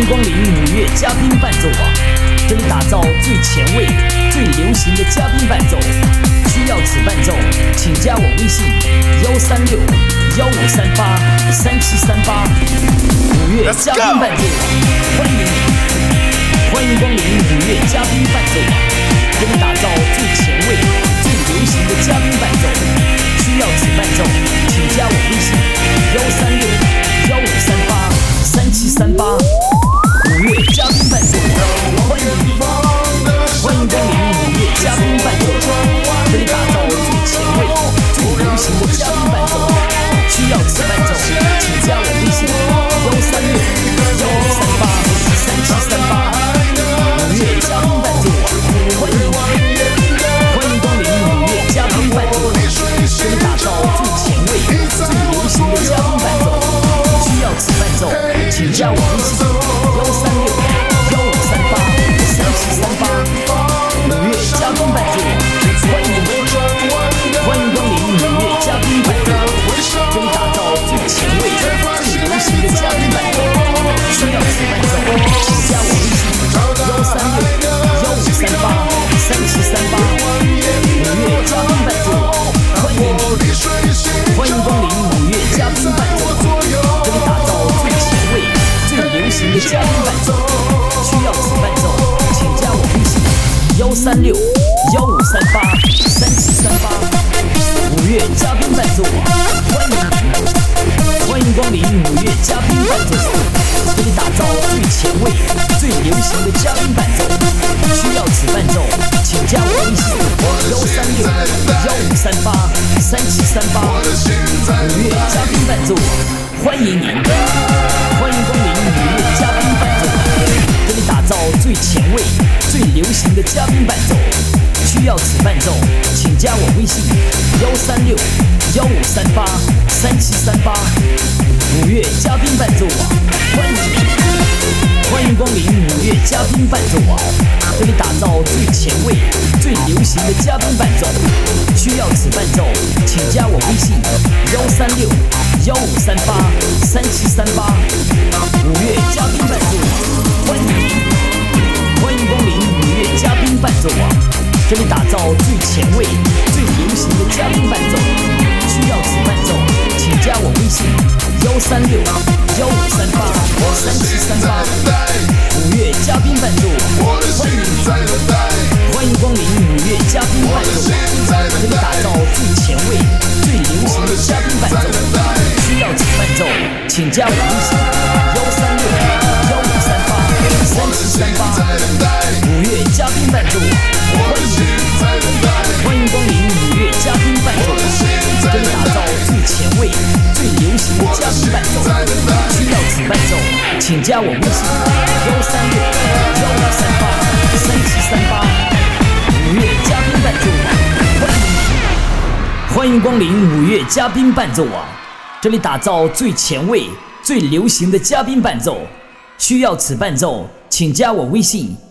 迎光临五月嘉宾伴奏网，这里打造最前卫、最流行的嘉宾伴奏。需要此伴奏，请加我微信136-1538-3738。五月嘉宾伴奏网，欢迎你！欢迎光临五月嘉宾伴奏网，这里打造最前卫、最流行的嘉宾伴奏。需要此伴奏，请加我微信136-1538-3738。五月嘉宾伴奏网，欢迎你！欢迎光临五月嘉宾伴奏网，这里打造最前卫、最流行的嘉宾伴奏。需要此伴奏，请加我微信136-1538-3738。五月嘉宾伴奏网，欢迎你！欢迎光临五月嘉宾伴奏网，这里打造最前卫、最流行的嘉宾伴奏。需要此伴奏，请加我微信136-1538-3738。五月嘉宾伴奏网，欢迎你！欢迎光临五月嘉宾伴奏网，这里打造最前卫、最流行的嘉宾伴奏。需要此伴奏，请加我微信136-1538-3738。五月嘉宾伴奏网，欢迎你！欢迎光临五月嘉宾伴奏网，这里打造最前卫、最流行的嘉宾伴奏。需要此伴奏，请加我微信136-1538-3738。五月嘉宾伴奏网，欢迎你！欢迎光临五月嘉宾伴奏网，这里打造最前卫、最流行的嘉宾伴奏。需要此伴奏，请加我微信136-1538-3738。五月嘉宾伴奏网，欢迎您！欢迎光临五月嘉宾伴奏网，这里打造最前卫、最流行的嘉宾伴奏。需要此伴奏，请加我微信136-1538-3738。五月嘉宾伴奏网，欢迎你！欢迎光临五月嘉宾伴奏网，这里打造最前卫、最流行的嘉宾伴奏。需要此伴奏，请加我微信136-1538-3738。五月嘉宾伴奏网，欢迎你！欢迎光临五月嘉宾伴奏网，这里打造最前卫、最流行的嘉宾伴奏。需要此伴奏，请加我微信136-1538-3738。五月嘉宾伴奏网，欢迎你！欢迎光临五月嘉宾伴奏网，这里打造最前卫、最流行的嘉宾伴奏。需要此伴奏，请加我微信136-1538-3738。五月嘉宾伴奏网，欢迎你！欢迎光临五月嘉宾伴奏网，这里打造最前卫、最流行的嘉宾伴奏。需要此伴奏，请加我微信136-1538-3738。五月嘉宾伴奏网，欢迎你！欢迎光临五月嘉宾伴奏网，这里打造最前卫、最流行的嘉宾伴奏。需要此伴奏，请加我微信